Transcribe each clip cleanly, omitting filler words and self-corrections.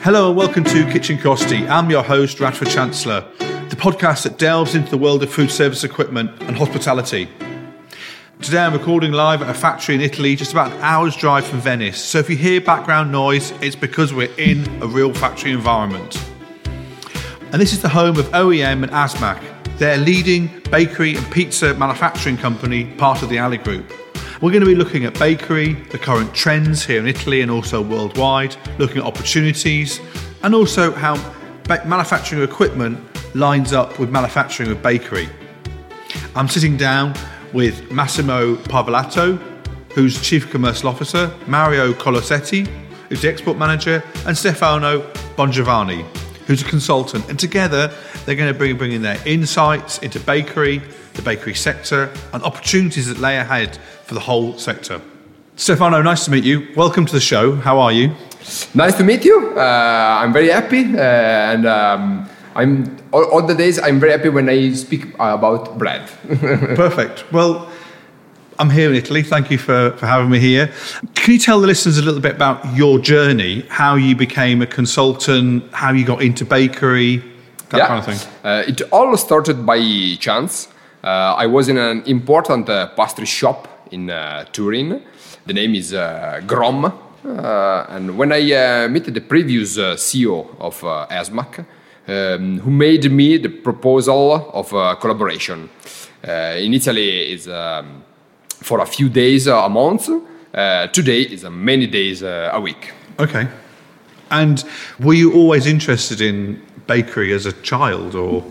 Hello and welcome to Kitchen Curiosity. I'm your host, Radford Chancellor, the podcast that delves into the world of food service equipment and hospitality. Today I'm recording live at a factory in Italy, just about an hour's drive from Venice. So if you hear background noise, it's because we're in a real factory environment. And this is the home of OEM and ASMAC, their leading bakery and pizza manufacturing company, part of the Ali Group. We're going to be looking at bakery, the current trends here in Italy and also worldwide, looking at opportunities, and also how manufacturing equipment lines up with manufacturing of bakery. I'm sitting down with Massimo Parvelato, who's Chief Commercial Officer, Mario Colosetti, who's the Export Manager, and Stefano Bongiovanni, who's a consultant. And together, they're going to bring in their insights into bakery, the bakery sector, and opportunities that lay ahead for the whole sector. Stefano, nice to meet you. Welcome to the show. How are you? Nice to meet you. I'm very happy, and I'm all the days I'm very happy when I speak about bread. Perfect. Well, I'm here in Italy. Thank you for having me here. Can you tell the listeners a little bit about your journey, how you became a consultant, how you got into bakery, that kind of thing? It all started by chance. I was in an important pastry shop in Turin. The name is Grom. And when I met the previous CEO of ASMAC, who made me the proposal of collaboration. In Italy, it's for a few days a month. Today is many days a week. Okay. And were you always interested in bakery as a child, or?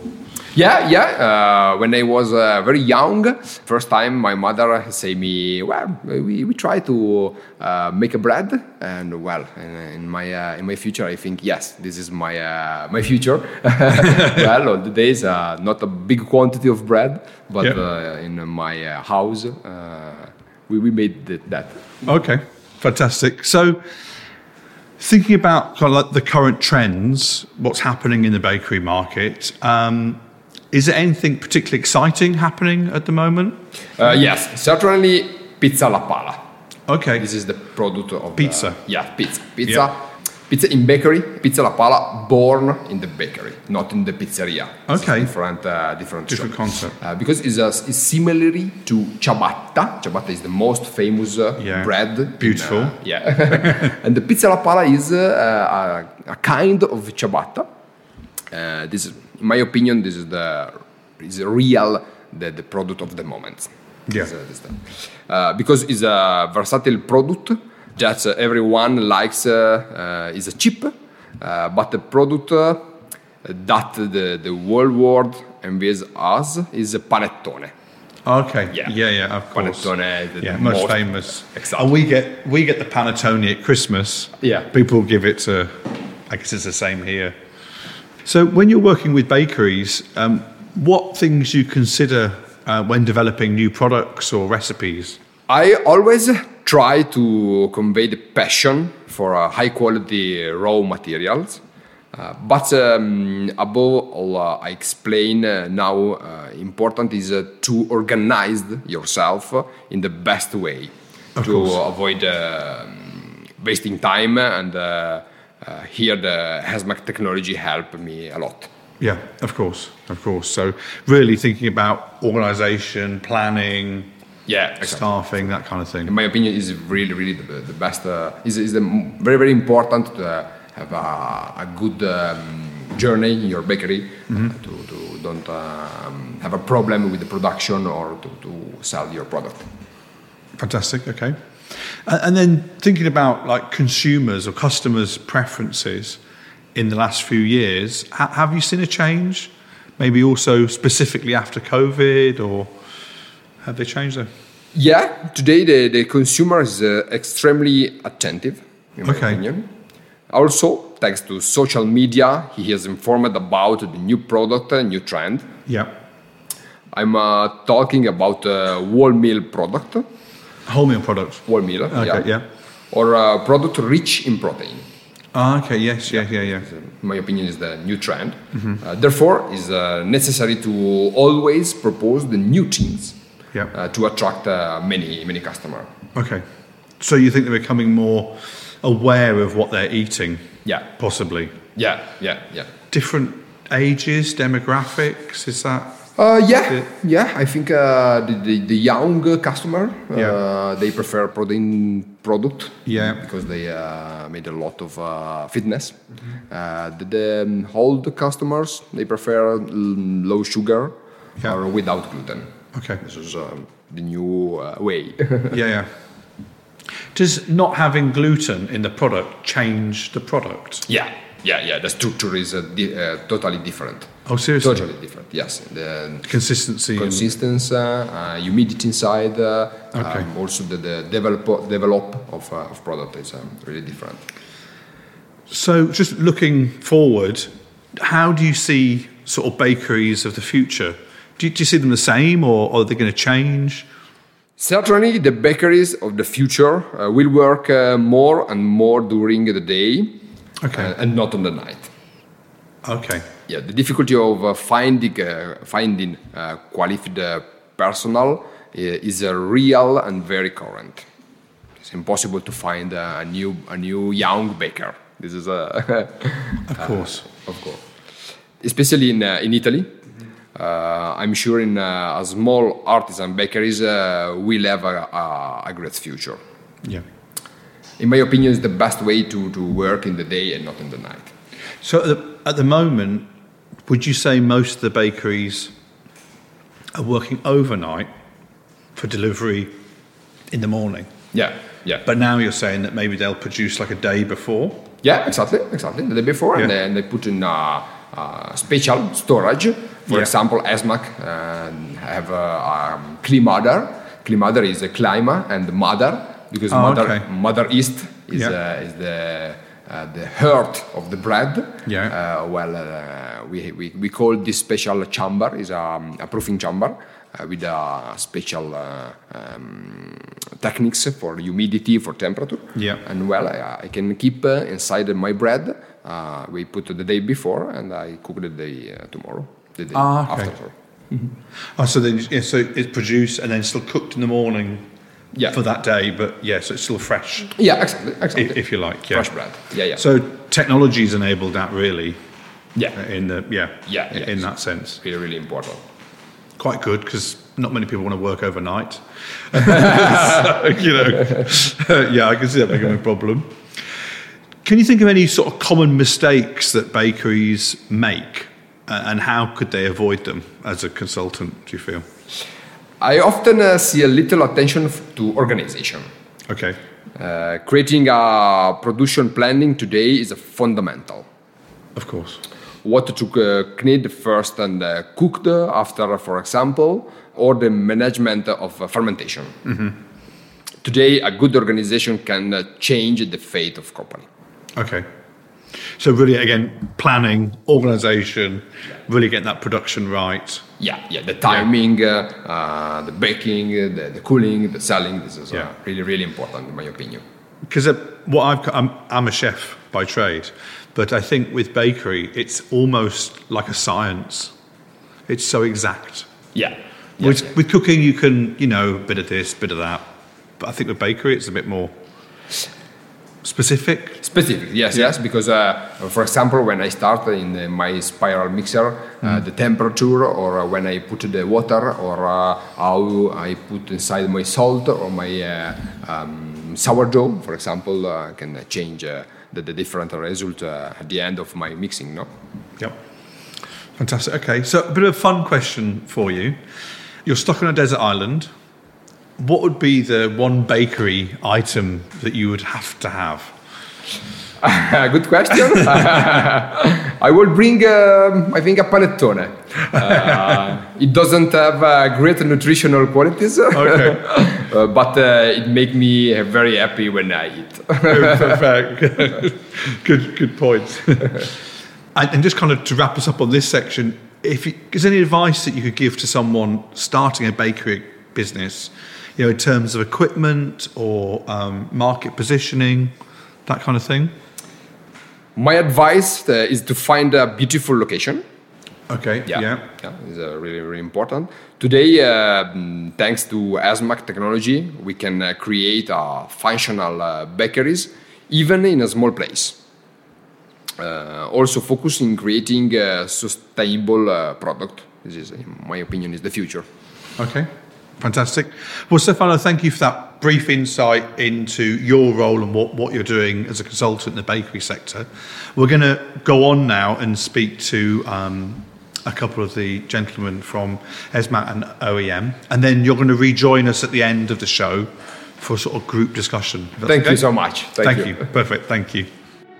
Yeah. When I was very young, first time my mother said me, "Well, we try to make a bread," and well, in my future, I think yes, this is my future. Well, on the days, not a big quantity of bread, but in my house, we made that. Okay, fantastic. So, thinking about kind of like the current trends, what's happening in the bakery market. Is there anything particularly exciting happening at the moment? Yes, certainly pizza alla pala. Okay. This is the product of pizza. Pizza. Pizza in bakery, pizza alla pala, born in the bakery, not in the pizzeria. Okay. Different concept. Because it's similar to ciabatta. Ciabatta is the most famous bread. Beautiful. And the pizza alla pala is a kind of ciabatta. This is, in my opinion, this is the product of the moment. Yeah. Because it's a versatile product that everyone likes. Is a cheap, but the product that the whole world envies us is a panettone. Okay. Yeah. Of course. Panettone, most famous. Exactly. And we get the panettone at Christmas. Yeah. People give it to. I guess it's the same here. So when you're working with bakeries, what things you consider when developing new products or recipes? I always try to convey the passion for high quality raw materials. But above all, I explain now important is to organize yourself in the best way to avoid wasting time, and here the ASMAC technology helped me a lot. Yeah, of course. So really thinking about organization, planning, staffing, that kind of thing. In my opinion, is really the best. Is very, very important to have a good journey in your bakery, to don't have a problem with the production or to sell your product. Fantastic. Okay. And then thinking about like consumers or customers' preferences in the last few years, have you seen a change? Maybe also specifically after COVID, or have they changed there? Yeah, today the consumer is extremely attentive, in my opinion. Also, thanks to social media, he is informed about the new product, new trend. Yeah. I'm talking about whole meal product. Wholemeal products. Wholemeal, yeah. Or a product rich in protein. Okay, yes. In my opinion, is the new trend. Therefore, it's necessary to always propose the new things to attract many customers. Okay. So you think they're becoming more aware of what they're eating. Yeah. Possibly. Yeah. Different ages, demographics, is that? Yeah. I think the young customer they prefer protein product. Yeah. Because they made a lot of fitness. The old customers they prefer low sugar or without gluten. Okay. This is the new way. Yeah. Does not having gluten in the product change the product? Yeah. The structure is totally different. Oh, seriously? Totally different. Yes. The consistency, humidity inside. Okay. Also, the develop of product is really different. So, just looking forward, how do you see sort of bakeries of the future? Do you see them the same, or are they going to change? Certainly, the bakeries of the future will work more and more during the day, and not on the night. Okay. Yeah, the difficulty of finding qualified personnel is real and very current. It's impossible to find a new young baker. This is of course, especially in Italy. I'm sure in a small artisan bakeries will have a great future. Yeah. In my opinion, it's the best way to work in the day and not in the night. So at the moment, would you say most of the bakeries are working overnight for delivery in the morning? Yeah. But now you're saying that maybe they'll produce like a day before? Yeah, exactly. The day before, and they put in special storage. For example, ESMAC have Climada. Climada is a clima and mother, because Mother East is the heart of the bread. Yeah. We call this special chamber is a proofing chamber with special techniques for humidity, for temperature. Yeah. And I can keep inside my bread. We put the day before, and I cook the day tomorrow. The day after. Mm-hmm. So it's produced and then still cooked in the morning. Yeah. For that day, but so it's still fresh. Yeah, exactly. If you like, fresh bread. Yeah. So technology's enabled that really. Yeah. In that sense. Really, really important. Quite good, because not many people want to work overnight. So, I can see that becoming a problem. Can you think of any sort of common mistakes that bakeries make, and how could they avoid them as a consultant, do you feel? I often see a little attention to organization. Okay. Creating a production planning today is fundamental. Of course. What to knead first and cooked after, for example, or the management of fermentation. Mm-hmm. Today, a good organization can change the fate of company. Okay. So really, again, planning, organization, really getting that production right. Yeah. The timing, the baking, the cooling, the selling. This is really, really important, in my opinion. Because I'm a chef by trade, but I think with bakery, it's almost like a science. It's so exact. Yeah. With cooking, you can, a bit of this, bit of that. But I think with bakery, it's a bit more specific. Yes, because for example, when I start in my spiral mixer, the temperature, or when I put the water, or how I put inside my salt or my sourdough, for example, can change the different result at the end of my mixing. No. Yep. Fantastic. Okay, so a bit of a fun question for you. You're stuck on a desert island. What would be the one bakery item that you would have to have? Good question. I will bring, I think, a panettone. It doesn't have great nutritional qualities, but it makes me very happy when I eat. Perfect. Good point. And just kind of to wrap us up on this section, if there's any advice that you could give to someone starting a bakery business, in terms of equipment or market positioning, that kind of thing? My advice is to find a beautiful location. Okay, yeah. It's really, really important. Today, thanks to ESMAC technology, we can create functional bakeries even in a small place. Also focus in creating a sustainable product. This is, in my opinion, is the future. Okay, fantastic. Well, Stefano, thank you for that brief insight into your role and what you're doing as a consultant in the bakery sector. We're going to go on now and speak to a couple of the gentlemen from ESMAC and OEM, and then you're going to rejoin us at the end of the show for a sort of group discussion. Thank you so much. Thank you. Perfect. Thank you.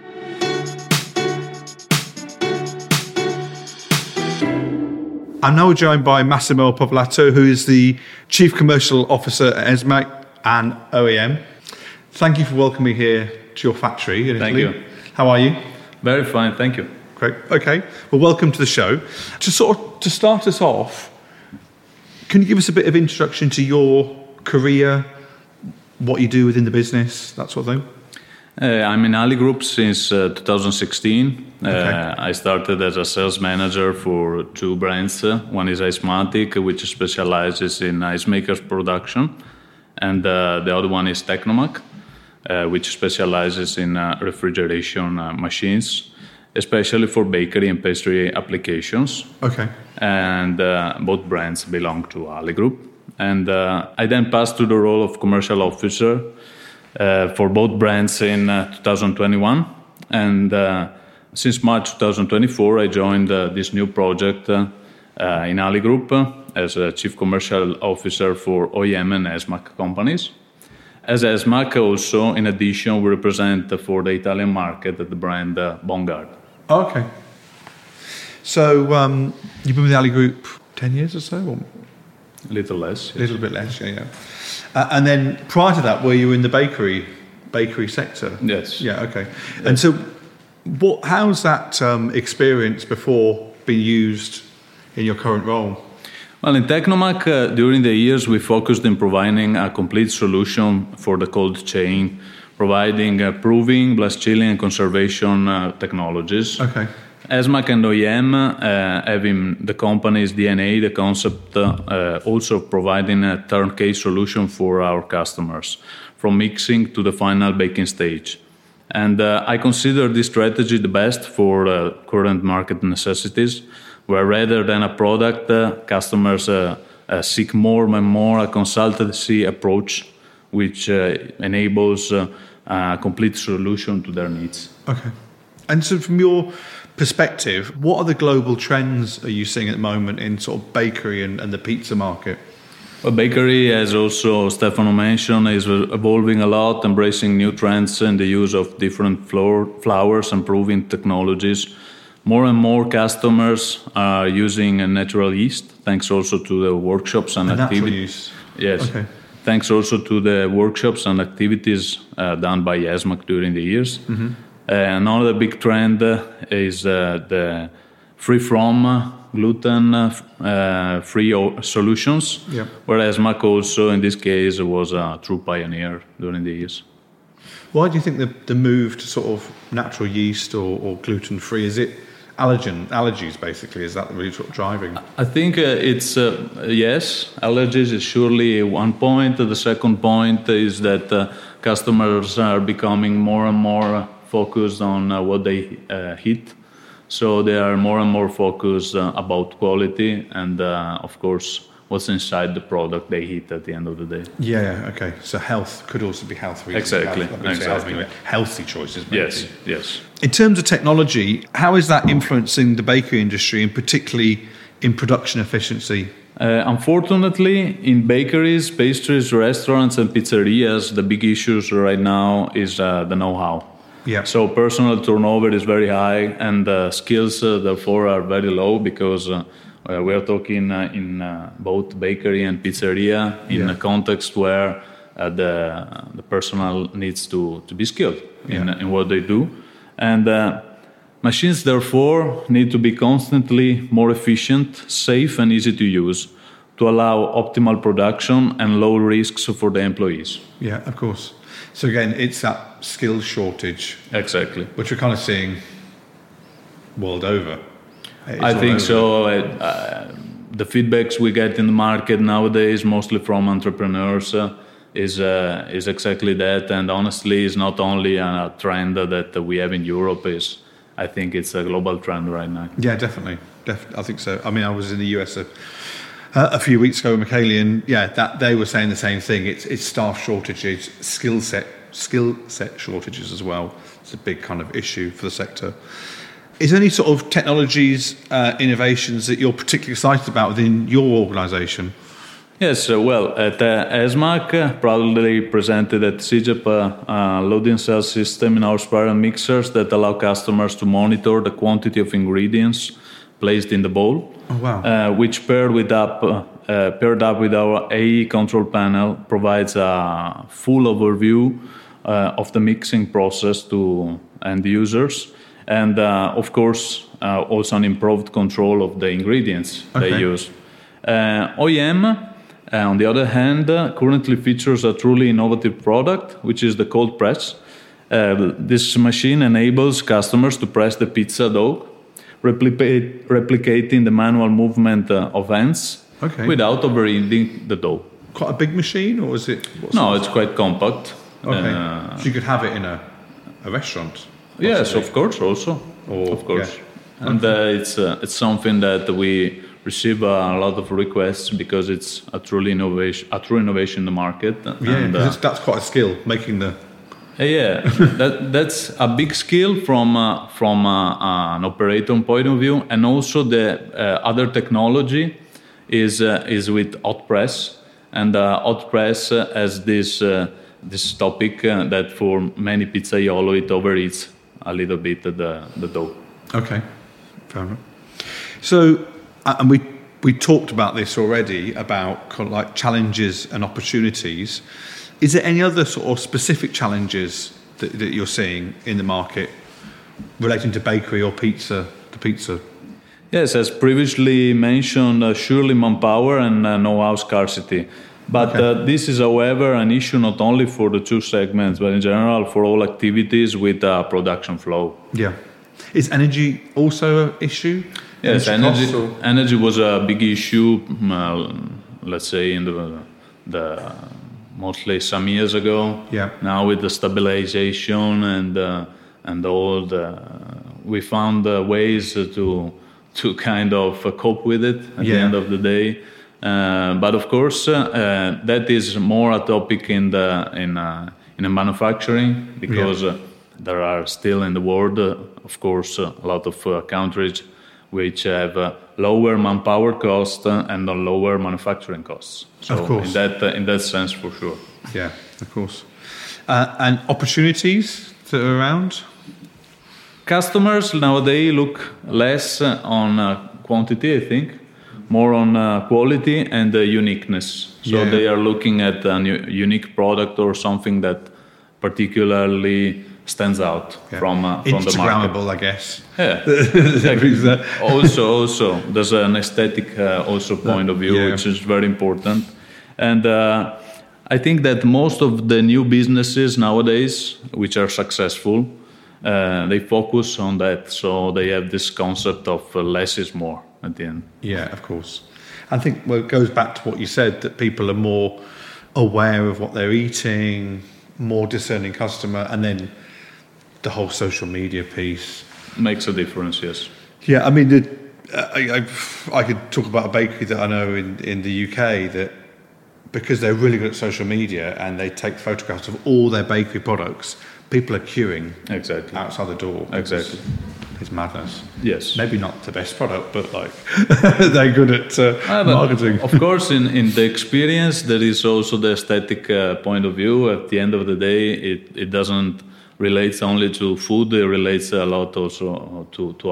I'm now joined by Massimo Povolato, who is the Chief Commercial Officer at ESMAC and OEM. Thank you for welcoming me here to your factory in Italy. Thank you. How are you? Very fine, thank you. Great. Okay. Well, welcome to the show. To start us off, can you give us a bit of introduction to your career, what you do within the business, that sort of thing? I'm in Ali Group since 2016. Okay. I started as a sales manager for two brands. One is Icematic, which specializes in ice makers production, and the other one is Tecnomac, which specializes in refrigeration machines, especially for bakery and pastry applications. Okay. And both brands belong to Ali Group. And I then passed to the role of commercial officer for both brands in 2021, and since March 2024 I joined this new project in Ali Group as a Chief Commercial Officer for OEM and ESMAC companies. As ESMAC also, in addition, we represent for the Italian market the brand Bongard. Okay. So you've been with the Ali Group 10 years or so? Or? A little less. Yes. A little bit less, yeah. And then prior to that, were you in the bakery sector? Yes. Yeah, okay. And so how's that experience before being used in your current role? Well, in Tecnomac, during the years, we focused in providing a complete solution for the cold chain, providing proving, blast chilling, and conservation technologies. Okay. ESMAC and OEM having the company's DNA, the concept also providing a turnkey solution for our customers, from mixing to the final baking stage. And I consider this strategy the best for current market necessities, where rather than a product, customers seek more and more a consultancy approach, which enables a complete solution to their needs. Okay. And so from your perspective, what are the global trends are you seeing at the moment in sort of bakery and the pizza market? Well, bakery, as also Stefano mentioned, is evolving a lot, embracing new trends in the use of different flours and proving technologies. More and more customers are using a natural yeast, thanks also to the workshops and activities. Yes. Okay. Thanks also to the workshops and activities done by ESMAC during the years. Mm-hmm. Another big trend is the free from gluten-free solutions, yep. Where ESMAC also, in this case, was a true pioneer during the years. Why do you think the move to sort of natural yeast or gluten-free, is it allergies basically? Is that really sort of driving? I think it's, yes, allergies is surely one point. The second point is that customers are becoming more and more focused on what they eat. So they are more and more focused about quality and, of course, what's inside the product they eat at the end of the day. Yeah, okay. So health could also be health reasons. Exactly. Healthy choices, maybe. Yes. In terms of technology, how is that influencing the bakery industry, and particularly in production efficiency? Unfortunately, in bakeries, pastries, restaurants, and pizzerias, the big issues right now is the know-how. Yeah. So personal turnover is very high, and skills therefore are very low, because we are talking in both bakery and pizzeria in a context where the personnel needs to be skilled in what they do, and machines therefore need to be constantly more efficient, safe, and easy to use to allow optimal production and low risks for the employees. Yeah, of course. So again, it's that skills shortage. Exactly. Which we're kind of seeing world over. I think so. The feedbacks we get in the market nowadays, mostly from entrepreneurs, is exactly that. And honestly, it's not only a trend that we have in Europe. I think it's a global trend right now. Yeah, definitely. I think so. I mean, I was in the US a few weeks ago with Michele, and that they were saying the same thing. It's staff shortages, skill set shortages as well. It's a big kind of issue for the sector. Is there any sort of technologies, innovations that you're particularly excited about within your organisation? Yes, well, at ESMAC, proudly presented at CIGEP a loading cell system in our spiral mixers that allow customers to monitor the quantity of ingredients placed in the bowl. Oh, wow. Which paired up with our AE control panel provides a full overview of the mixing process to end users. And of course, also an improved control of the ingredients they use. OEM, on the other hand, currently features a truly innovative product, which is the cold press. This machine enables customers to press the pizza dough, replicating the manual movement of hands without overheating the dough. Quite a big machine, or is it? No, it's quite compact. Okay, so you could have it in a restaurant. Possibly. Yes, of course, also. Of course. Yeah. And it's something that we receive a lot of requests because it's a true innovation in the market. Yeah, and, that's quite a skill, making the... that's a big skill from an operator point of view, and also the other technology is with hot press, and hot press has this topic that for many pizzaiolo it overheats a little bit the dough. Okay, fair enough. So, and we talked about this already, about kind of like challenges and opportunities. Is there any other sort of specific challenges that you're seeing in the market relating to bakery or pizza? Yes, as previously mentioned, surely manpower and know-how scarcity. But this is, however, an issue not only for the two segments, but in general for all activities with production flow. Yeah. Is energy also an issue? Yes, energy was a big issue, let's say, in the mostly some years ago. Yeah. Now with the stabilization and all we found ways to kind of cope with it at the end of the day. But of course, that is more a topic in manufacturing, because there are still in the world, of course, a lot of countries which have lower manpower costs and lower manufacturing costs. So of course. in that sense, for sure. Yeah, of course. And opportunities that are around? Customers nowadays look less on quantity, I think, more on quality and uniqueness. So they are looking at a unique product or something that particularly stands out from the market. Instagrammable, I guess. Yeah, exactly. also, there's an aesthetic point of view, which is very important. And I think that most of the new businesses nowadays, which are successful, they focus on that. So they have this concept of less is more at the end. Yeah, of course. I think it goes back to what you said, that people are more aware of what they're eating, more discerning customer, and then the whole social media piece makes a difference. Yes. Yeah, I mean, I could talk about a bakery that I know in the UK that, because they're really good at social media and they take photographs of all their bakery products, people are queuing outside the door. Exactly. It's madness. Yes. Maybe not the best product, but like they're good at marketing. Of course, in the experience, there is also the aesthetic point of view. At the end of the day, it doesn't relate only to food. It relates a lot also to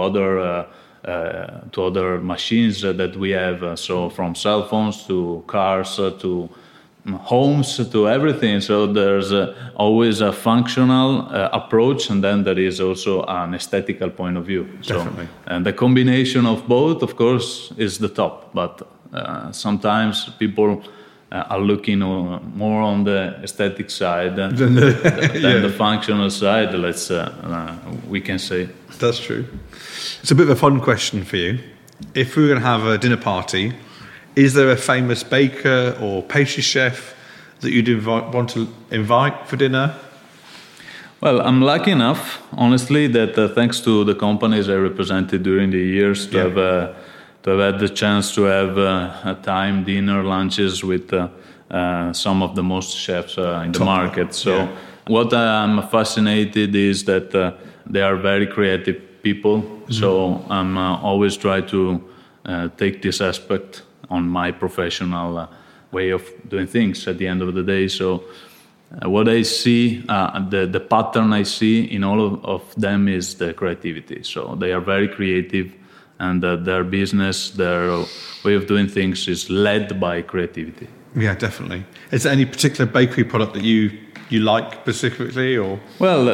other machines that we have. So from cell phones to cars to homes to everything. So there's always a functional approach, and then there is also an aesthetical point of view. Definitely. And the combination of both, of course, is the top. But sometimes people are looking more on the aesthetic side than the functional side. We can say. That's true. It's a bit of a fun question for you. If we were going to have a dinner party, is there a famous baker or pastry chef that you'd want to invite for dinner? Well, I'm lucky enough, honestly, that thanks to the companies I represented during the years to have had the chance to have a time, dinner, lunches with some of the most chefs in the market. So what I'm fascinated is that they are very creative people. Mm-hmm. So I'm always try to take this aspect on my professional way of doing things at the end of the day. So what I see, the pattern I see in all of them is the creativity. So they are very creative, and their business, their way of doing things is led by creativity. Yeah, definitely. Is there any particular bakery product that you like specifically, or? Well,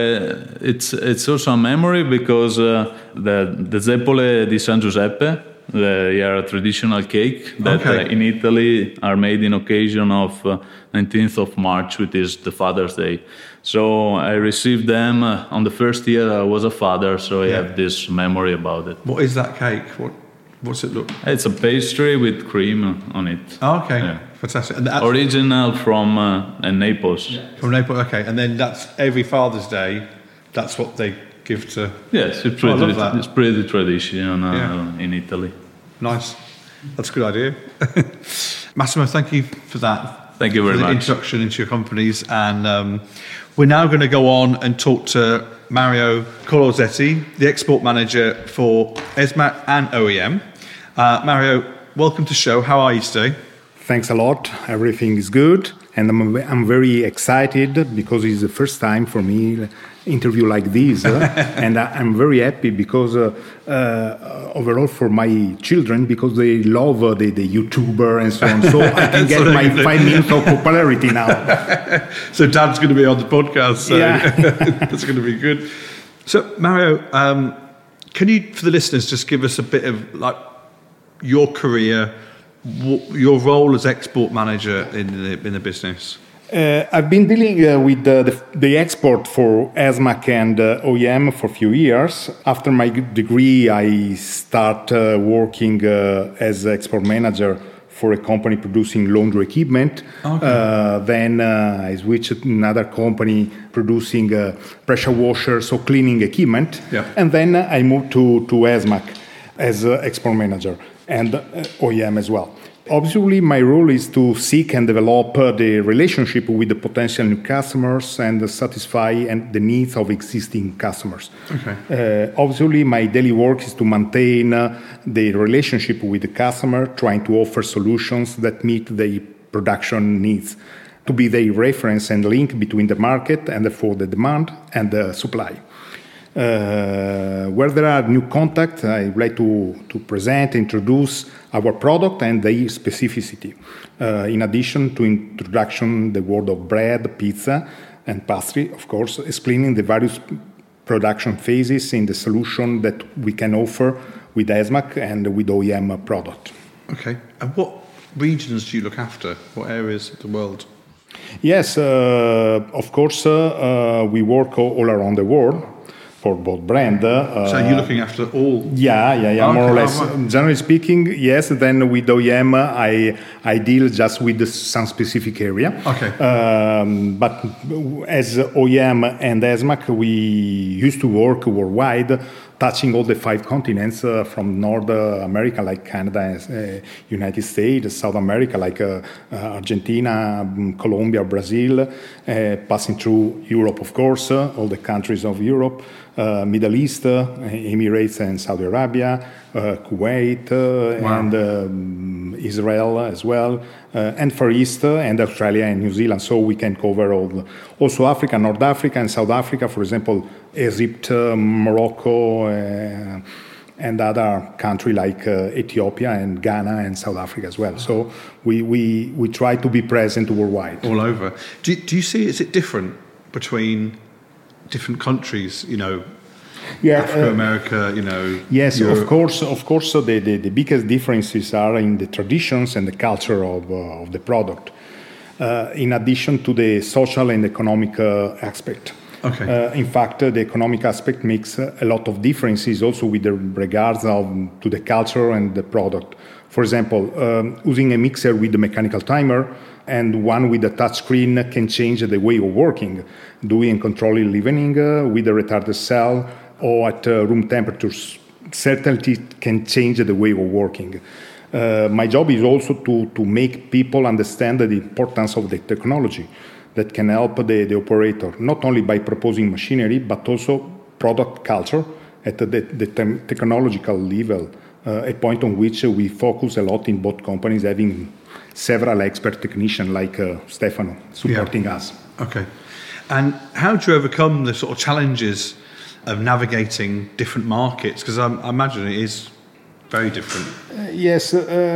it's also a memory because the Zeppole di San Giuseppe, they are a traditional cake that in Italy are made in occasion of 19th of March, which is the Father's Day. So I received them on the first year I was a father, so I have this memory about it. What is that cake? What's it look? It's a pastry with cream on it. Oh, okay. Yeah. Fantastic. And original from Naples. Yeah. From Naples, okay. And then that's every Father's Day, that's what they give to... Yes, it's pretty traditional in Italy. Nice. That's a good idea. Massimo, thank you for that. Thank you very much. For the introduction into your companies. And we're now going to go on and talk to Mario Colosetti, the export manager for ESMAC and OEM. Mario, welcome to the show. How are you today? Thanks a lot. Everything is good. And I'm very excited because it's the first time for me interview like this. And I'm very happy because overall for my children, because they love the YouTuber and so on. So I can get my 5 minutes of popularity now. So Dad's going to be on the podcast. So that's going to be good. So Mario, can you, for the listeners, just give us a bit of like your career, your role as export manager in the business? I've been dealing with the export for ESMAC and OEM for a few years. After my degree, I start working as export manager for a company producing laundry equipment. Okay. Then I switched to another company producing pressure washers, so cleaning equipment. Yeah. And then I moved to ESMAC as export manager and OEM as well. Obviously, my role is to seek and develop the relationship with the potential new customers and satisfy the needs of existing customers. Okay. Obviously, my daily work is to maintain the relationship with the customer, trying to offer solutions that meet their production needs, to be the reference and link between the market and therefore the demand and the supply. Where there are new contacts, I would like to present, introduce our product and their specificity. In addition to introduction, the world of bread, pizza, and pastry, of course, explaining the various production phases in the solution that we can offer with ESMAC and with OEM product. Okay. And what regions do you look after? What areas of the world? Yes, of course, we work all around the world. For both brand. So you're looking after all? Yeah, okay, more or less. Generally speaking, yes. Then with OEM, I deal just with some specific area. Okay. But as OEM and ESMAC, we used to work worldwide, touching all the 5 continents from North America, like Canada, United States, South America, like Argentina, Colombia, Brazil, passing through Europe, of course, all the countries of Europe, Middle East, Emirates and Saudi Arabia, Kuwait, and Israel as well, and Far East, and Australia and New Zealand. So we can cover all. Also Africa, North Africa and South Africa, for example, Egypt, Morocco, and other countries like Ethiopia and Ghana and South Africa as well. So we try to be present worldwide. All over. Do you see, is it different between different countries, Africa, America, Yes, Europe? of course. The biggest differences are in the traditions and the culture of the product, in addition to the social and economic aspect. Okay. In fact, the economic aspect makes a lot of differences also with regards to the culture and the product. For example, using a mixer with a mechanical timer and one with a touch screen can change the way of working. Doing control evening with a retarded cell or at room temperatures certainly can change the way of working. My job is also to make people understand the importance of the technology that can help the operator, not only by proposing machinery, but also product culture at the technological level, a point on which we focus a lot in both companies, having several expert technicians like Stefano supporting us. Okay. And how do you overcome the sort of challenges of navigating different markets? Because I imagine it is very different. Yes.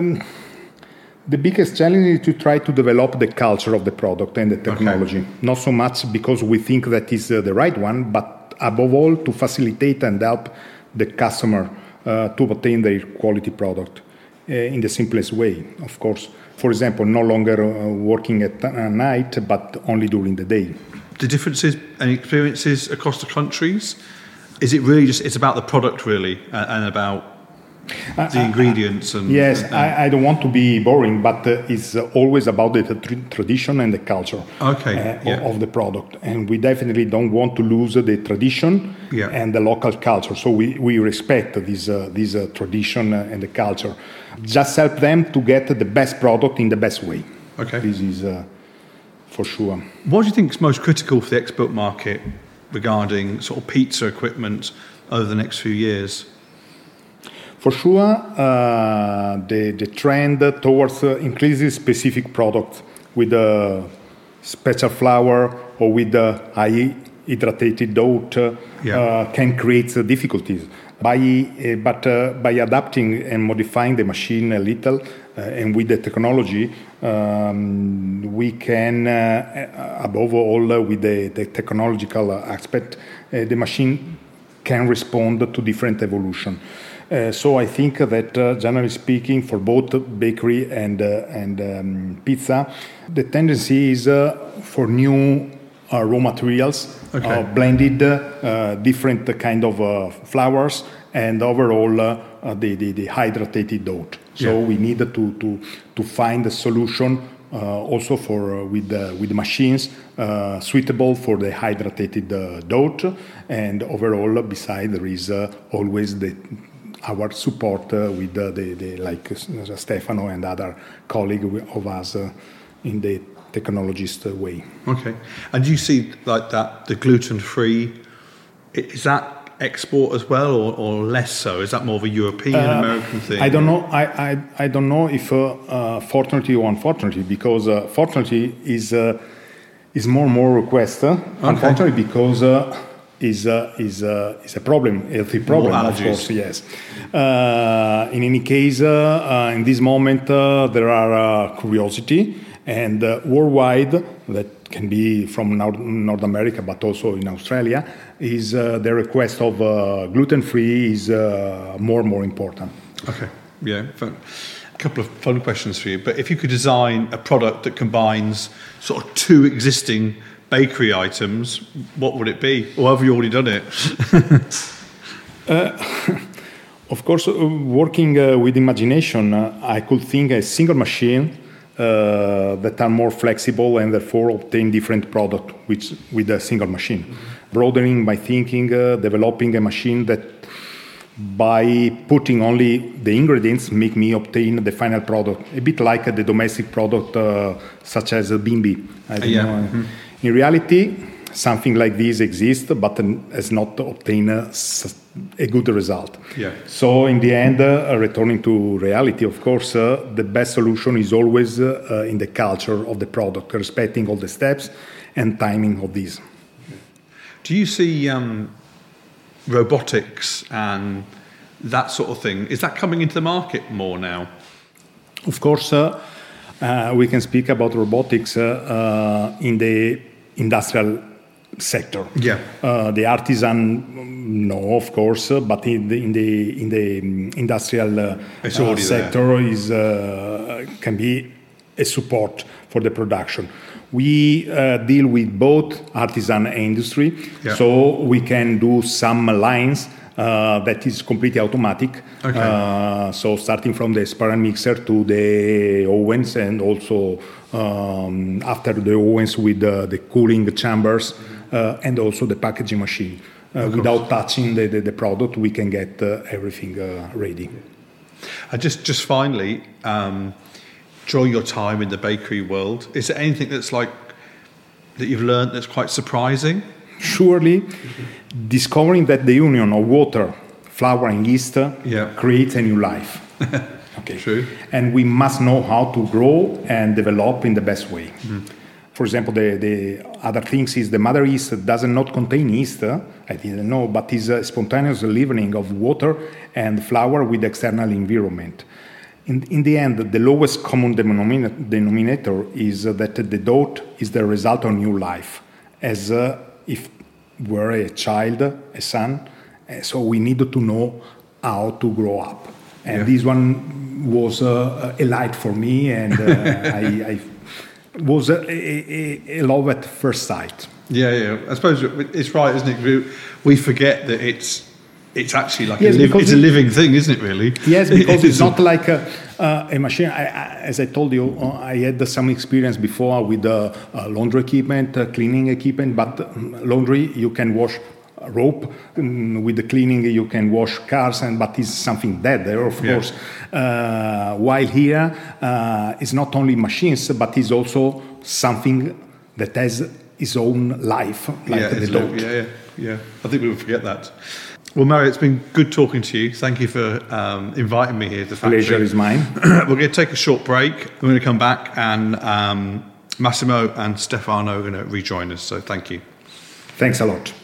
The biggest challenge is to try to develop the culture of the product and the technology. Okay. Not so much because we think that is the right one, but above all to facilitate and help the customer to obtain their quality product in the simplest way, of course. For example, no longer working at night, but only during the day. The differences and experiences across the countries, is it really just, it's about the product really and about the ingredients? Yes, I don't want to be boring, but it's always about the tradition and the culture of the product. And we definitely don't want to lose the tradition and the local culture. So we respect this tradition and the culture. Just help them to get the best product in the best way. Okay. This is for sure. What do you think is most critical for the export market regarding sort of pizza equipment over the next few years? For sure, the trend towards increasing specific products with a special flour or with a high hydrated dough can create difficulties. But by adapting and modifying the machine a little and with the technology, we can, above all, with the technological aspect, the machine can respond to different evolution. So I think that, generally speaking, for both bakery and pizza, the tendency is for new raw materials, blended different kind of flours, and overall the hydrated dough. So we need to find a solution also for with the machines suitable for the hydrated dough, and overall, besides there is always our support with the like Stefano and other colleagues of us in the technologist way. Okay. And do you see like that, the gluten-free, is that export as well or less so? Is that more of a European, American thing? I don't know. I don't know if fortunately or unfortunately, because fortunately is more and more request. Unfortunately, because is a problem, healthy problem, of course, yes. In any case, in this moment, there are curiosity, and worldwide, that can be from North America, but also in Australia, is the request of gluten-free is more and more important. Okay, yeah. A couple of fun questions for you. But if you could design a product that combines sort of two existing bakery items, what would it be? Or have you already done it? Of course, working with imagination, I could think a single machine that are more flexible and therefore obtain different product with a single machine. Mm-hmm. Broadening my thinking, developing a machine that by putting only the ingredients make me obtain the final product, a bit like the domestic product such as Bimbi. I don't know. Mm-hmm. In reality, something like this exists, but has not obtained a good result. Yeah. So in the end, returning to reality, of course, the best solution is always in the culture of the product, respecting all the steps and timing of these. Do you see robotics and that sort of thing, is that coming into the market more now? Of course, we can speak about robotics in the industrial sector. Yeah. The artisan, no, of course, but in the industrial sector is can be a support for the production. We deal with both artisan and industry, so we can do some lines that is completely automatic. Okay. So starting from the spiral mixer to the ovens, and also after the ovens with the cooling chambers, and also the packaging machine. Without touching the product, we can get everything ready. Just finally, during your time in the bakery world, is there anything that's like that you've learned that's quite surprising? Surely, discovering that the union of water, flour, and yeast creates a new life. Okay. True. And we must know how to grow and develop in the best way. Mm-hmm. For example, the other things is the mother yeast does not contain yeast, I didn't know, but is a spontaneous leavening of water and flour with external environment. In the end, the lowest common denominator is that the dough is the result of new life, as if were a child, a son. So we needed to know how to grow up. And this one was a light for me, and I was a love at first sight. Yeah. I suppose it's right, isn't it? We forget that it's actually like it's a living thing, isn't it? Really? Yes, because it's not like a machine. As I told you, I had some experience before with laundry equipment, cleaning equipment. But laundry, you can wash rope. With the cleaning, you can wash cars, but it's something dead there, of course. While here, it's not only machines, but it's also something that has its own life, like the dough. Yeah. I think we will forget that. Well, Mario, it's been good talking to you. Thank you for inviting me here to the factory. Pleasure is mine. We're going to take a short break. We're going to come back, and Massimo and Stefano are going to rejoin us. So thank you. Thanks a lot.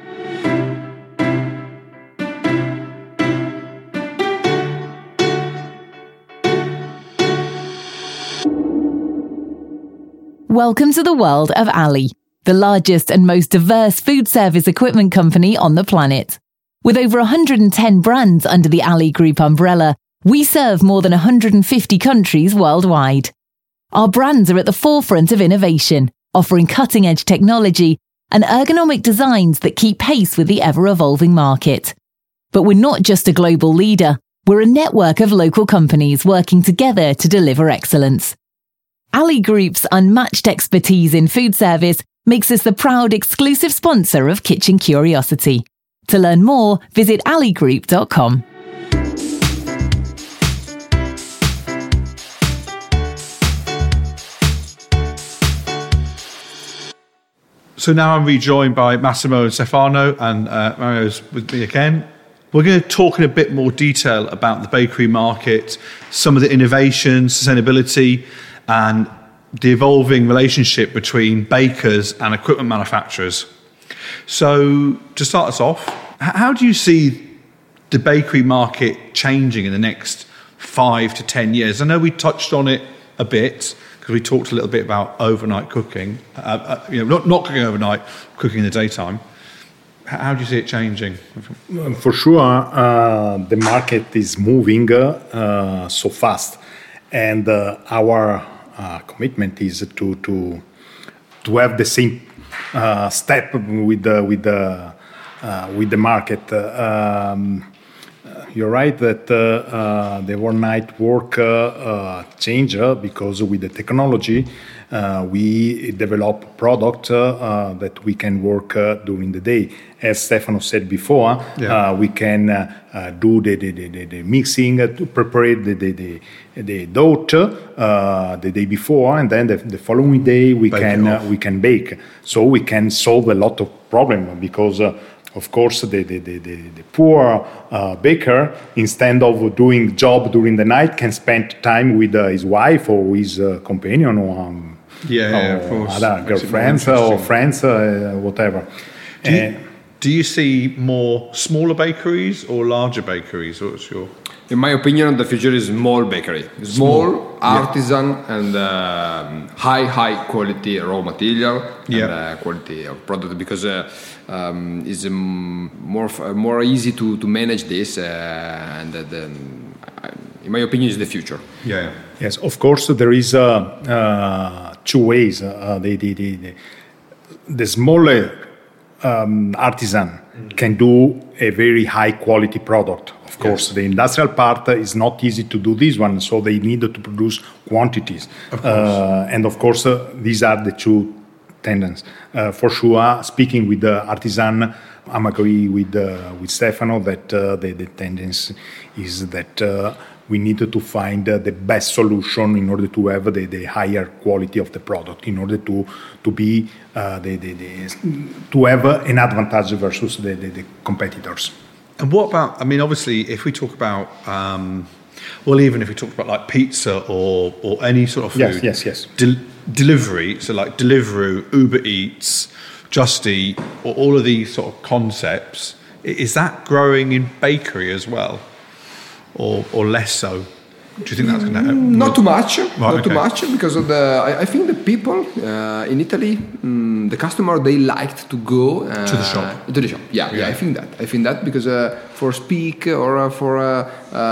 Welcome to the world of Ali, the largest and most diverse food service equipment company on the planet. With over 110 brands under the Ali Group umbrella, we serve more than 150 countries worldwide. Our brands are at the forefront of innovation, offering cutting-edge technology and ergonomic designs that keep pace with the ever-evolving market. But we're not just a global leader, we're a network of local companies working together to deliver excellence. Ali Group's unmatched expertise in food service makes us the proud exclusive sponsor of Kitchen Curiosity. To learn more, visit aligroup.com. So now I'm rejoined by Massimo and Stefano, and Mario's with me again. We're going to talk in a bit more detail about the bakery market, some of the innovations, sustainability, and the evolving relationship between bakers and equipment manufacturers. So to start us off, how do you see the bakery market changing in the next 5 to 10 years? I know we touched on it a bit because we talked a little bit about overnight cooking, not cooking overnight, cooking in the daytime. How do you see it changing? For sure, the market is moving so fast, and our commitment is to have the same step with the market. You're right that the overnight work change because with the technology we develop product that we can work during the day. As Stefano said before, we can do the mixing to prepare the dough the day before, and then the following day we can bake. So we can solve a lot of problems because. Of course, the poor baker, instead of doing job during the night, can spend time with his wife or his companion or of course. Other girlfriends or friends, whatever. Do you see more smaller bakeries or larger bakeries? What's your... In my opinion, the future is small bakery. Small artisan, and high quality raw material and quality of product, because it's more easy to manage this, and in my opinion, is the future. Yes, of course, there is two ways. The smaller artisan can do a very high quality product. Of course, the industrial part is not easy to do this one, so they need to produce quantities. And of course, these are the two tendencies. For sure, speaking with the artisan, I'm agree with Stefano that the tendency is that we need to find the best solution in order to have the higher quality of the product, in order to be to have an advantage versus the competitors. And what about? I mean, obviously, if we talk about, even if we talk about like pizza or any sort of food, yes. Delivery, so like Deliveroo, Uber Eats, Just Eat, or all of these sort of concepts, is that growing in bakery as well? Or less so? Do you think that's going to happen? Not too much. Too much because of I think the people in Italy, the customer, they liked to go to the shop. To the shop. Yeah. I think that because for speak or for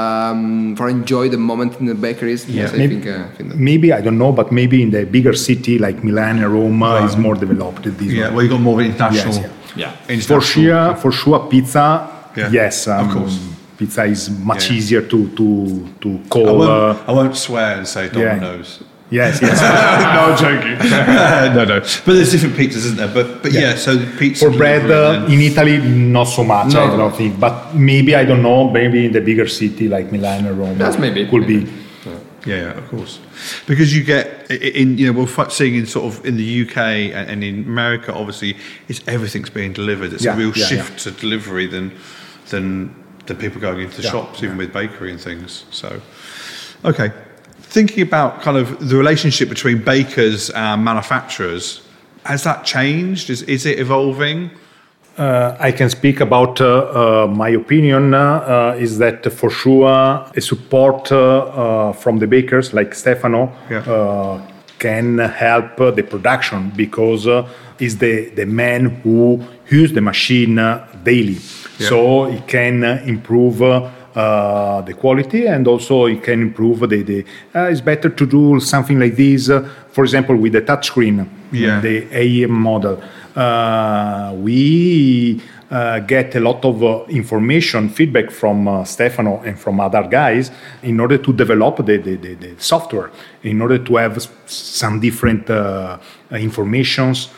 enjoy the moment in the bakeries. Yes, I think that. Maybe I don't know, but maybe in the bigger city like Milan and Rome is more developed. Well, you got more international. Yes. For sure, pizza. Yeah. Yes, of course. Pizza is much easier to call. I won't swear and say Domino's. Yes. No, joking. No. But there's different pizzas, isn't there? But so the pizza for bread in Italy, not so much. I don't think. But maybe I don't know. Maybe in the bigger city like Milan or Rome, could be. Yeah, of course. Because you get we're seeing in the UK and in America, obviously, everything's being delivered. It's a real shift to delivery than people going into the shops, even with bakery and things. So, okay. Thinking about kind of the relationship between bakers and manufacturers, has that changed? Is it evolving? I can speak about my opinion is that for sure a support from the bakers like Stefano can help the production because is the man who uses the machine daily. So it can improve the quality and also it can improve it's better to do something like this, for example, with the touchscreen, the AM model. We get a lot of information, feedback from Stefano and from other guys in order to develop the software, in order to have some different informations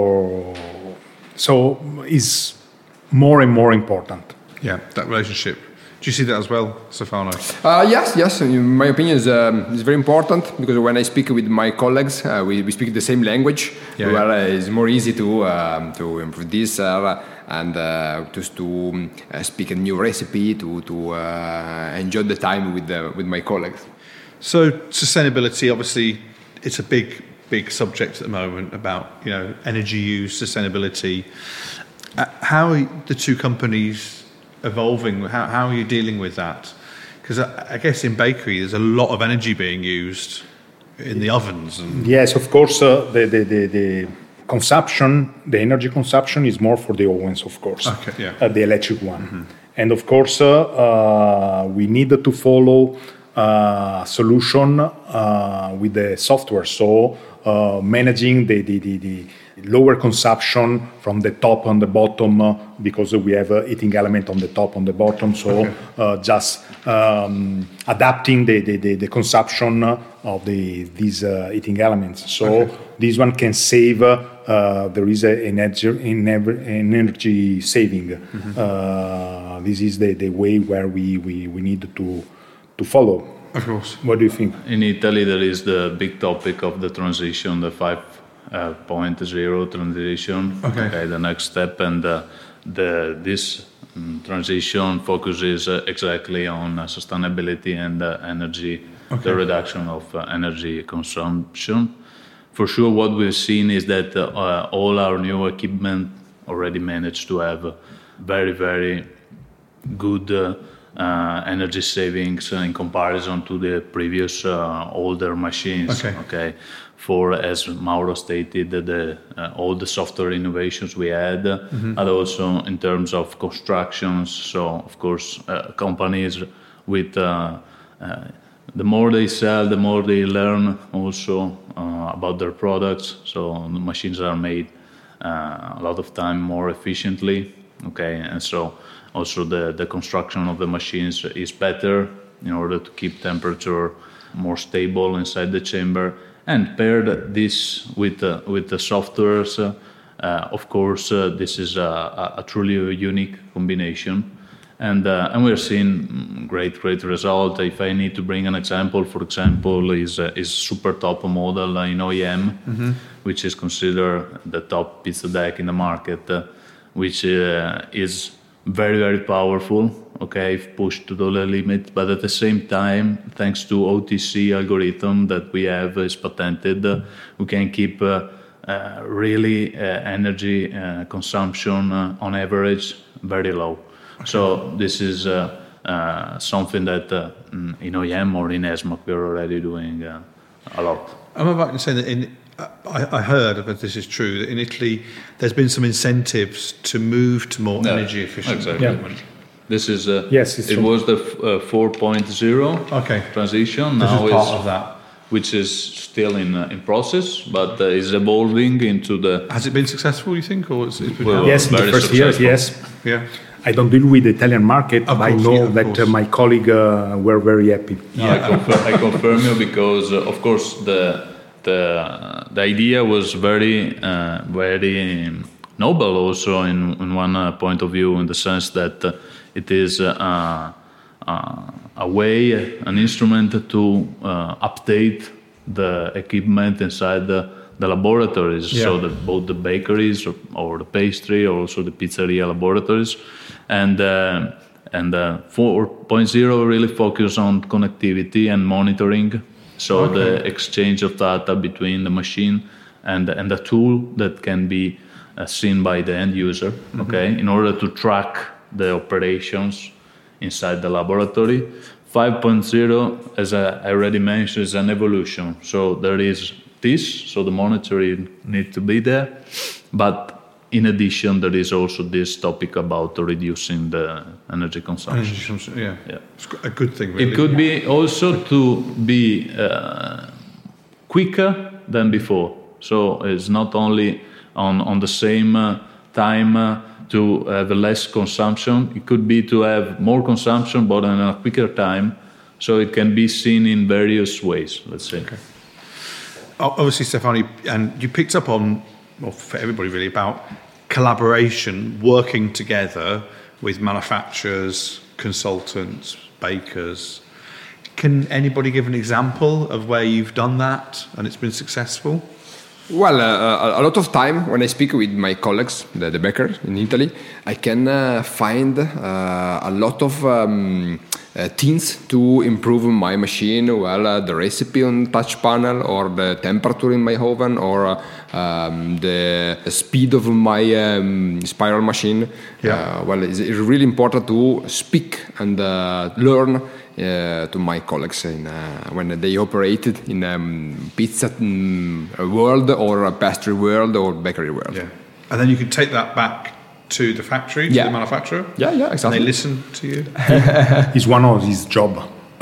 so is more and more important. Yeah, that relationship. Do you see that as well, Stefano? Yes. In my opinion, is very important because when I speak with my colleagues, we speak the same language. It's more easy to improve this and just to speak a new recipe to enjoy the time with my colleagues. So sustainability, obviously, it's a big subject at the moment about energy use, sustainability. How are the two companies evolving? How are you dealing with that? Because I guess in bakery there's a lot of energy being used in the ovens. Yes, of course. The consumption, the energy consumption is more for the ovens, of course. Okay, the electric one, and of course we need to follow solution with the software. So managing the lower consumption from the top and the bottom because we have a heating element on the top and the bottom. So just adapting the consumption of these heating elements. So this one can save. There is an energy saving. This is the way where we need to follow. Of course. What do you think? In Italy, there is the big topic of the transition, the 5.0 transition. Okay, the next step, and this transition focuses exactly on sustainability and energy, the reduction of energy consumption. For sure, what we've seen is that all our new equipment already managed to have very, very good energy savings in comparison to the previous older machines. Okay. For, as Mauro stated, all the software innovations we had, and also in terms of constructions. So, of course, companies with the more they sell, the more they learn also about their products. So the machines are made a lot of time more efficiently. Okay, and so also the construction of the machines is better in order to keep temperature more stable inside the chamber. And paired this with the softwares, of course, this is a truly unique combination. And we're seeing great result. If I need to bring an example, for example, is super top model in OEM, which is considered the top pizza deck in the market, which is very powerful. Okay, if pushed to the limit, but at the same time, thanks to OTC algorithm that we have is patented, we can keep really energy consumption on average very low. Okay. So this is something that in OEM or in ESMAC we're already doing a lot. Am I right in saying that I heard, if this is true, that in Italy there's been some incentives to move to more energy efficient equipment? Yeah. This is yes, it true. Was the 4.0 transition. Now this is part of that, which is still in process, but is evolving into the. Has it been successful, you think, or it's been yes, in the first years, yes. Yeah. I don't deal with the Italian market, but I know that my colleague were very happy. I confirm you because, of course, the idea was very noble also in one point of view, in the sense that it is a way, an instrument to update the equipment inside the laboratories, so that both the bakeries or the pastry or also the pizzeria laboratories, and 4.0 really focus on connectivity and monitoring, so the exchange of data between the machine and the tool that can be seen by the end user, in order to track the operations inside the laboratory. 5.0, as I already mentioned, is an evolution. So there is this, so the monitoring need to be there, but in addition, there is also this topic about reducing the energy consumption. Yeah. It's a good thing, really. It could be also to be quicker than before. So it's not only on the same time to have less consumption. It could be to have more consumption, but in a quicker time. So it can be seen in various ways, let's say. Okay. Obviously, Stefano, and you picked up on, well, for everybody really, about collaboration, working together with manufacturers, consultants, bakers. Can anybody give an example of where you've done that and it's been successful? Well, a lot of time when I speak with my colleagues, the bakers in Italy, I can find a lot of things to improve my machine. Well, the recipe on touch panel, or the temperature in my oven, or the speed of my spiral machine. Well, it's really important to speak and learn to my colleagues when they operated in pizza world or a pastry world or bakery world. Yeah. And then you can take that back to the factory, to the manufacturer. Yeah, exactly. And they listen to you. It's one of his job.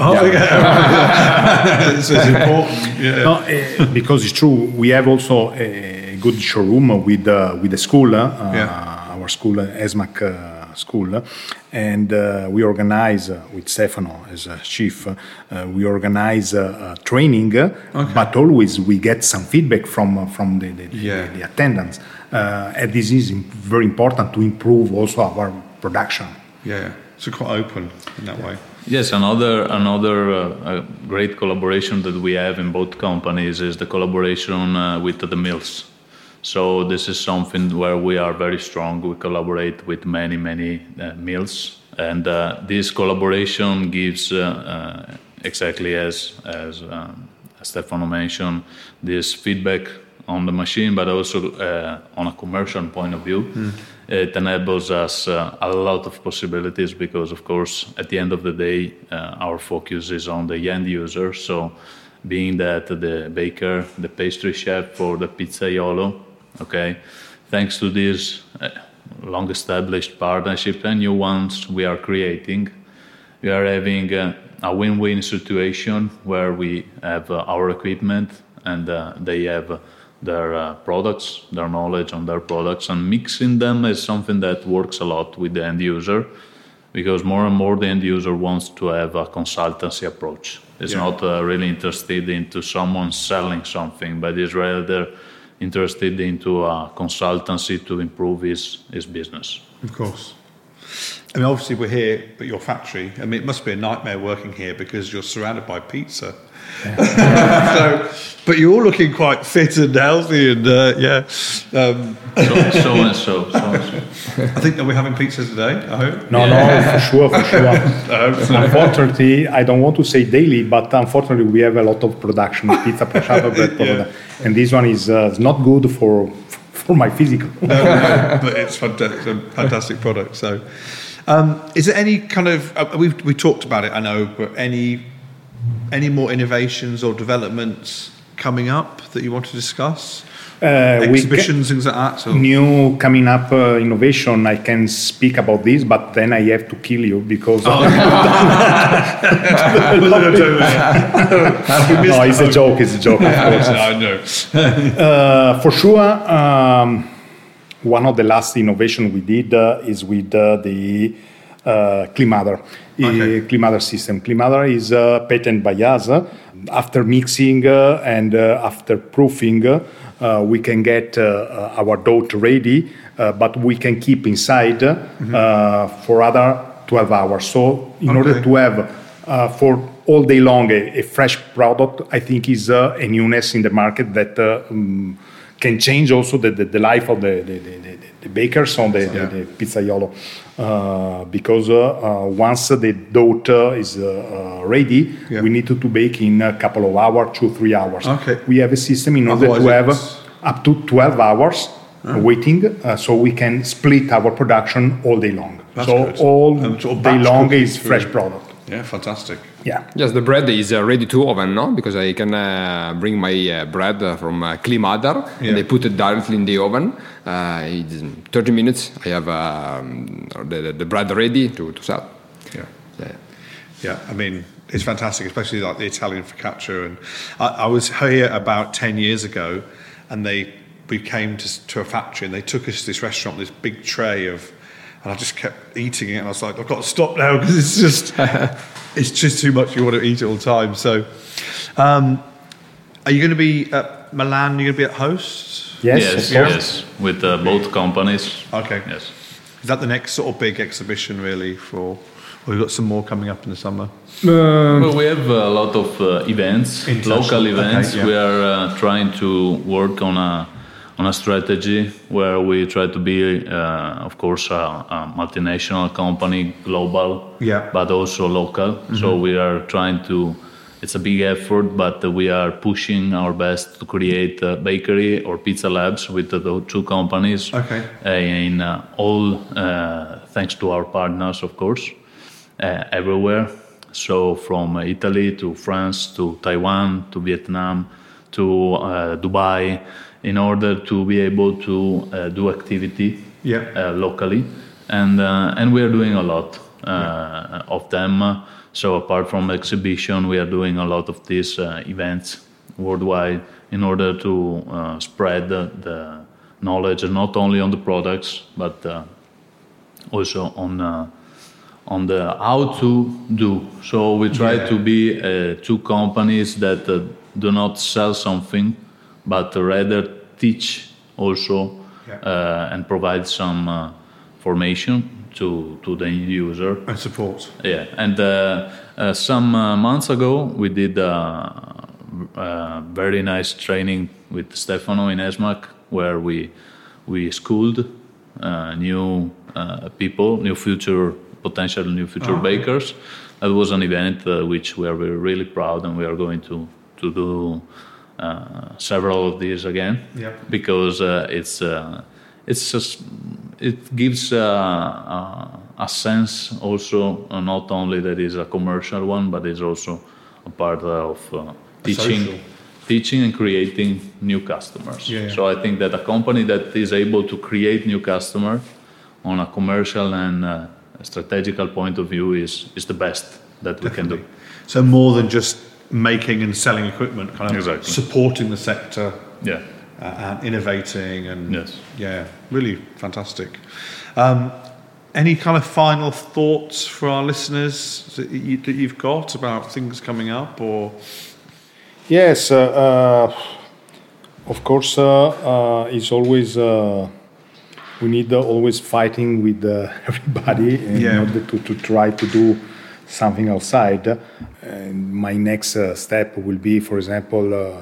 It's important. Yeah. No, because it's true. We have also a good showroom with the school, our school, ESMAC school, and we organize with Stefano as chief. We organize training, but always we get some feedback from the attendants, and this is very important to improve also our production. Yeah, so quite open in that way. Yes, another great collaboration that we have in both companies is the collaboration with the mills. So this is something where we are very strong. We collaborate with many mills, and this collaboration gives exactly as Stefano mentioned, this feedback on the machine, but also on a commercial point of view. It enables us a lot of possibilities because, of course, at the end of the day, our focus is on the end user. So being that the baker, the pastry chef, or the pizzaiolo, thanks to this long-established partnership and new ones we are creating, we are having a win-win situation where we have our equipment and they have their products, their knowledge on their products, and mixing them is something that works a lot with the end user, because more and more the end user wants to have a consultancy approach. It's not really interested into someone selling something, but is rather interested into a consultancy to improve his business. Of course. I mean, obviously we're here at your factory. I mean, it must be a nightmare working here because you're surrounded by pizza. But you're all looking quite fit and healthy, and So and so. I think that we're having pizza today, I hope. No, for sure. Unfortunately, I don't want to say daily, but unfortunately we have a lot of production of pizza, prosciutto, bread, and this one is not good for my physical. No, but it's fantastic product. So, is there any kind of we talked about it, I know, but any more innovations or developments coming up that you want to discuss? Exhibitions, things like that? So. New coming up innovation, I can speak about this, but then I have to kill you because... No, it's a joke, of course. I know. For sure, one of the last innovation we did is with the Climother. Climother system. Climother is patented by us. After mixing and after proofing, we can get our dough ready, but we can keep inside for other 12 hours. So in order to have for all day long a fresh product, I think is a newness in the market that can change also the life of the bakers on the pizzaiolo. Because once the dough is ready, we need to bake in a couple of hours, 2-3 hours. Okay. We have a system in order to have up to 12 hours waiting, so we can split our production all day long. That's so good. All day long is fresh product. Yeah, fantastic. Yeah. Yes, the bread is ready to oven, no? Because I can bring my bread from Climother and I put it directly in the oven. In 30 minutes, I have the bread ready to sell. Yeah, I mean, it's fantastic, especially like the Italian focaccia. And I was here about 10 years ago, and we came to a factory, and they took us to this restaurant, this big tray of. And I just kept eating it, and I was like, I've got to stop now because it's just too much. You want to eat it all the time. So, are you going to be at Milan? You're going to be at Host? Yes, with both companies. Okay. Yes. Is that the next sort of big exhibition, really? Or we've got some more coming up in the summer? Well, we have a lot of events, local events. We are trying to work on a strategy where we try to be, of course, a multinational company, global, but also local. Mm-hmm. So we are trying to, it's a big effort, but we are pushing our best to create a bakery or pizza labs with the two companies in all, thanks to our partners, of course, everywhere. So from Italy to France to Taiwan to Vietnam to Dubai, in order to be able to do activity locally, and we are doing a lot of them. So apart from exhibition, we are doing a lot of these events worldwide in order to spread the knowledge, not only on the products but also on the how to do. So we try to be two companies that do not sell something, but rather teach also and provide some formation to the end user. And support. Yeah, and some months ago we did a very nice training with Stefano in ESMAC, where we schooled new people, potential new future bakers. That was an event which we are really proud, and we are going to do several of these again, because it gives a sense also, not only that is a commercial one, but it's also a part of teaching and creating new customers. So I think that a company that is able to create new customers on a commercial and strategical point of view is the best that we can do. So more than just making and selling equipment, kind of supporting the sector and innovating, and Yes. yeah, really fantastic. Any kind of final thoughts for our listeners that you've got about things coming up, or? Yes, of course, it's always we need always fighting with everybody in order to try to do something outside. And my next step will be, for example,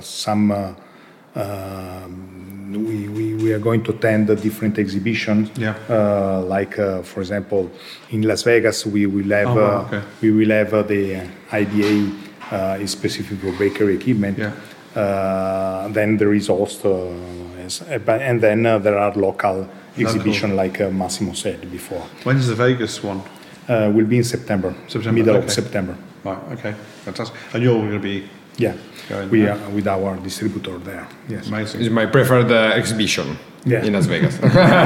we are going to attend different exhibitions. For example, in Las Vegas we will have the IBA is specific for bakery equipment. Then there is also and then there are local exhibitions like Massimo said before. When's the Vegas one? Will be in September. Middle of September. Right. Okay. Fantastic. And you're going to be. Yeah, we are with our distributor there. Yes, amazing. It's my preferred exhibition in Las Vegas.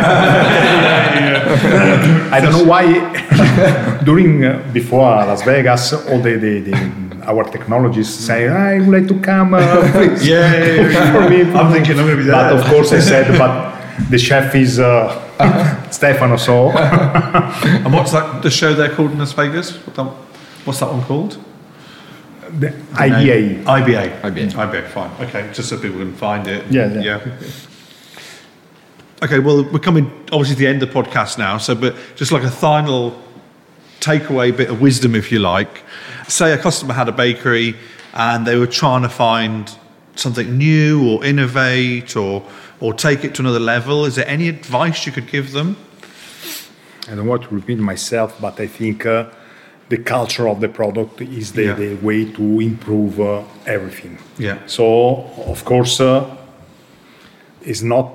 I don't know why. Before Las Vegas, all our technologists say, "I would like to come." Please. For me, I'm thinking I'm going to be there. But of course, I said, "But the chef is Stefano." So, and what's that? The show they're called in Las Vegas? What's that one called? The IBA. IBA, fine. Okay, just so people can find it. Yeah. Okay, well, we're coming obviously to the end of the podcast now, but just like a final takeaway bit of wisdom, if you like. Say a customer had a bakery and they were trying to find something new or innovate or take it to another level. Is there any advice you could give them? I don't want to repeat myself, but I think the culture of the product is the way to improve everything. Yeah. So, of course, it's not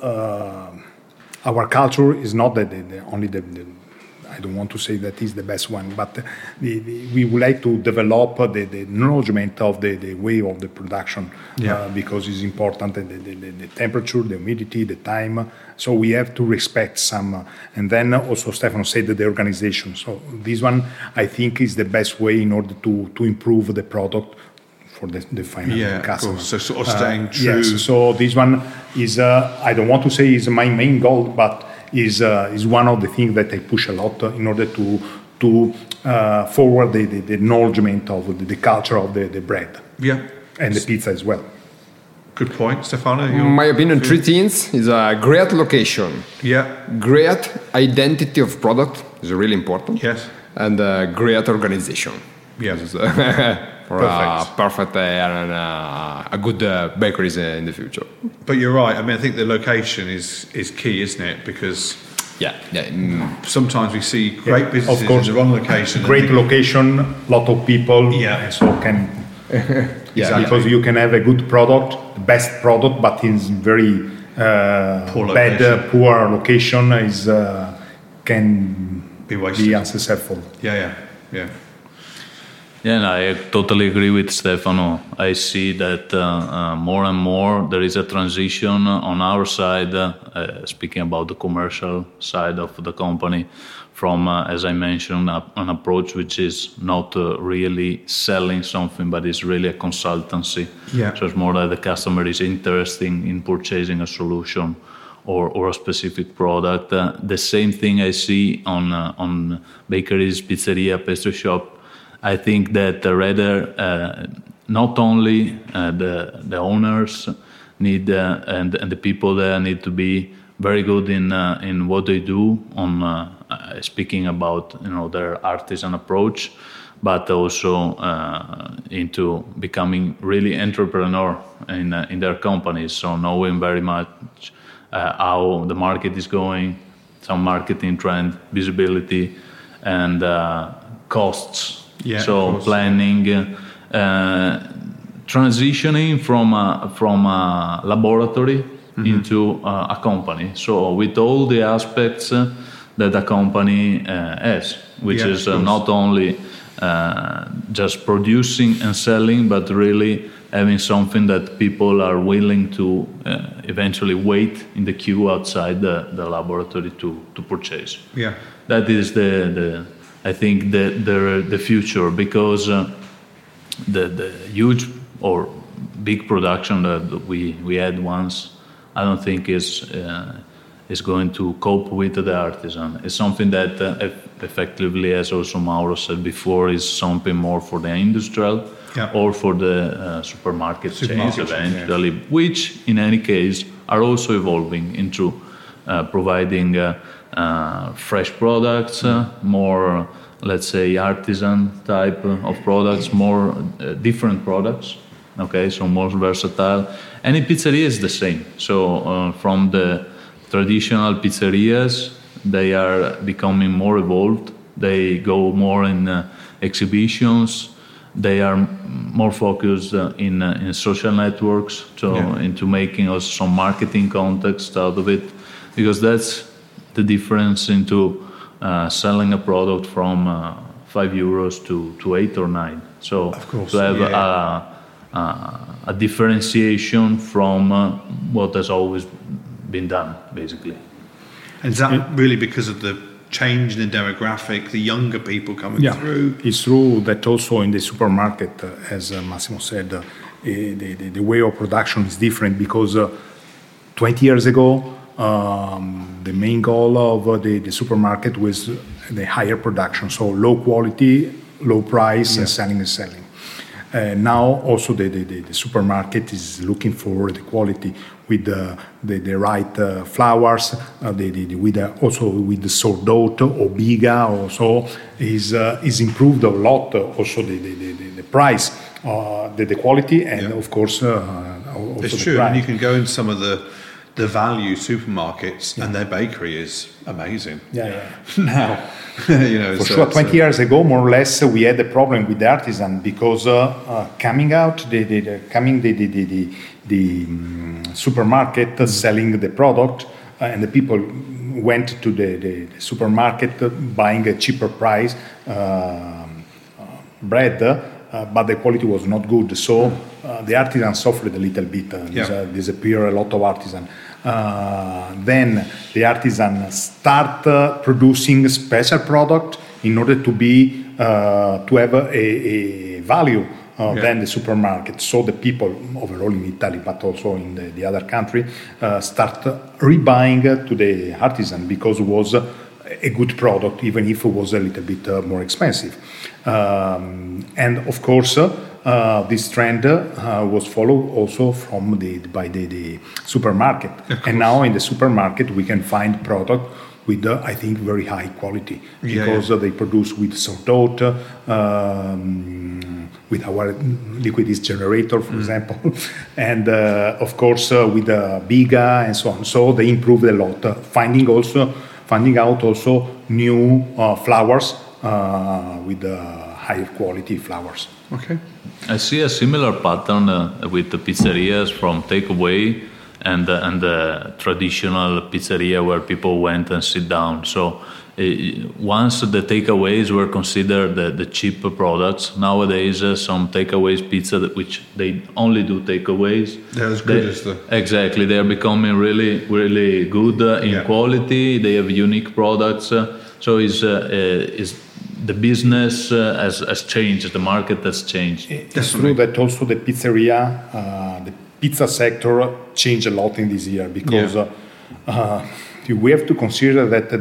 our culture is not only the I don't want to say that is the best one, but we would like to develop the acknowledgement of the way of the production because it's important, the temperature, the humidity, the time. So we have to respect some. And then also Stefano said that the organization. So this one, I think, is the best way in order to improve the product for the final customer. So sort of staying true. Yes, so this one is, I don't want to say is my main goal, but is one of the things that I push a lot in order to forward the acknowledgement of the culture of the bread. Yeah. And the pizza as well. Good point, Stefano. My opinion, 3 things is a great location. Yeah. Great identity of product is really important. Yes. And great organization. Yes. For perfect and a good bakeries in the future. But you're right. I mean, I think the location is key, isn't it? Because sometimes we see great businesses in the wrong location. Great location, lot of people. Yeah. So can exactly. Because you can have a good product, the best product, but in very poor location is can be wasted. Be unsuccessful. Yeah. Yeah, and I totally agree with Stefano. I see that more and more there is a transition on our side, speaking about the commercial side of the company, from, as I mentioned, an approach which is not really selling something, but is really a consultancy. Yeah. So it's more that the customer is interested in purchasing a solution or a specific product. The same thing I see on bakeries, pizzeria, pastry shop. I think that rather not only the owners need and the people there need to be very good in what they do on speaking about their artisan approach, but also into becoming really entrepreneur in their companies. So knowing very much how the market is going, some marketing trend, visibility, and costs. Yeah, so planning, transitioning from a laboratory into a company. So with all the aspects that a company has, which is not only just producing and selling, but really having something that people are willing to eventually wait in the queue outside the laboratory to purchase. Yeah, that is I think the future, because the huge or big production that we had once I don't think is going to cope with the artisan. It's something that effectively, as also Mauro said before, is something more for the industrial or for the supermarket chains eventually, which in any case are also evolving into providing fresh products, more, let's say, artisan type of products, more different products. Okay, so more versatile. And in pizzeria is the same. So from the traditional pizzerias, they are becoming more evolved. They go more in exhibitions. They are more focused in social networks, so into making also some marketing context out of it, because that's the difference into selling a product from €5 to 8 or 9. So of course, to have a differentiation from what has always been done, basically. And is that really because of the change in the demographic, the younger people coming through? It's true that also in the supermarket, as Massimo said, the way of production is different, because 20 years ago, the main goal of the supermarket was the higher production, so low quality, low price, and selling. Now also the supermarket is looking for the quality with the right flowers, also with the sourdough or biga, also is improved a lot. Also the price, the quality, and of course also it's the true. price. And you can go in some of the value supermarkets, and their bakery is amazing. Now, for sure, 20 years ago, more or less, we had a problem with the artisan, because coming out the supermarket selling the product, and the people went to the supermarket buying a cheaper price bread, but the quality was not good. So the artisan suffered a little bit. Disappear a lot of artisan. Then the artisan start producing special product in order to be to have a value than the supermarket. So the people overall in Italy, but also in the other country, start rebuying to the artisan, because it was a good product, even if it was a little bit more expensive. And of course, this trend was followed also by the supermarket. And now in the supermarket we can find product with, I think, very high quality, because they produce with sourdough, with our liquid yeast generator, for example, and of course with biga and so on. So they improved a lot, finding out also new flowers with higher quality flowers. Okay. I see a similar pattern with the pizzerias from takeaway and the traditional pizzeria where people went and sit down. So once the takeaways were considered the cheap products, nowadays some takeaways pizza which they only do takeaways. They're as good as the... Exactly, they are becoming really, really good in quality. They have unique products. So the business has changed, the market has changed. It's true that also the pizza sector changed a lot in this year, because we have to consider that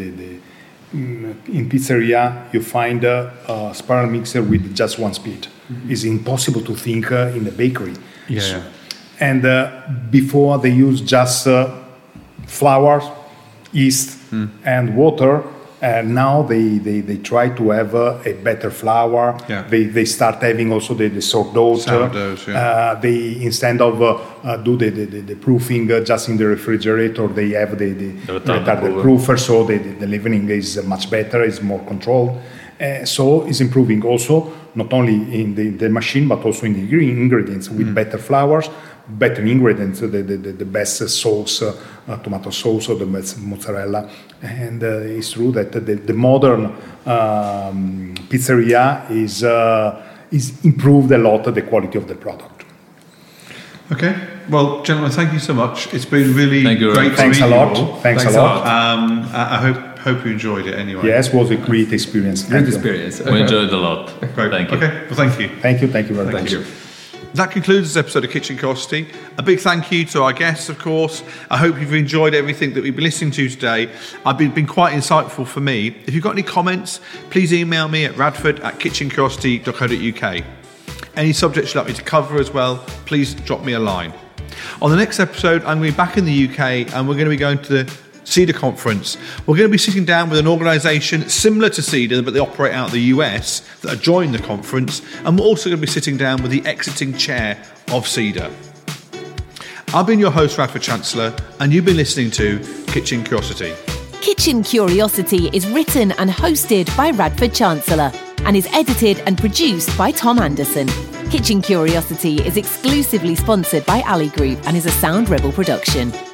in pizzeria you find a spiral mixer with just one speed. It's impossible to think in the bakery. And before they use just flour, yeast, and water. Now they try to have a better flour. They start having also the sourdoughs. They, instead of do the proofing just in the refrigerator, they have the proofer, so the leavening is much better, is more controlled. So it's improving also, not only in the machine, but also in the ingredients, with better flours, better ingredients, the best sauce, tomato sauce, or the best mozzarella. And it's true that the modern pizzeria is improved a lot the quality of the product. Okay. Well, gentlemen, thank you so much. It's been really great to meet you. Thanks a lot. Thanks a lot. I hope you enjoyed it anyway. Yes, it was a great experience. Great experience. We enjoyed a lot. Great. Thank you. Okay. Well, thank you. Thank you very much. Thank you. That concludes this episode of Kitchen Curiosity. A big thank you to our guests, of course. I hope you've enjoyed everything that we've been listening to today. I've been quite insightful for me. If you've got any comments, please email me at radford@kitchencuriosity.co.uk. Any subjects you'd like me to cover as well, please drop me a line. On the next episode, I'm going to be back in the UK and we're going to be going to the CEDA conference. We're going to be sitting down with an organisation similar to CEDA, but they operate out of the US, that are joining the conference, and we're also going to be sitting down with the exiting chair of CEDA. I've been your host, Radford Chancellor, and you've been listening to Kitchen Curiosity. Kitchen Curiosity is written and hosted by Radford Chancellor and is edited and produced by Tom Anderson. Kitchen Curiosity is exclusively sponsored by Ali Group and is a Sound Rebel production.